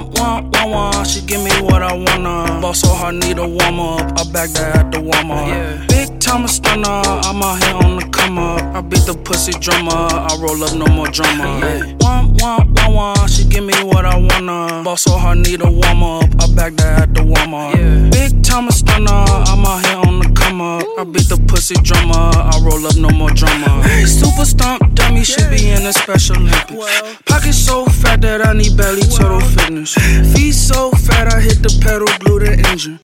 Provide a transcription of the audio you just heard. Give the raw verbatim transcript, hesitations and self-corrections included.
One, one, one, one, she give me what I wanna. Ball so hard, need a warm up. I back that at the warm up. Yeah. Big time a stunner, I'm out here on the come up. I beat the pussy drummer, I roll up, no more drama. Yeah. One, one, one, one, she give me what I wanna. Ball so hard, need a warm up. I back that at the warm up. Yeah. Big time a stunner, I'm out here on the come up. I beat the pussy drummer, I roll up, no more drama. Super stomp dummy, she be in a Special Olympics. Pocket so fat that I need belly turtle fitness. Feet so fat, I hit the pedal, glue the engine.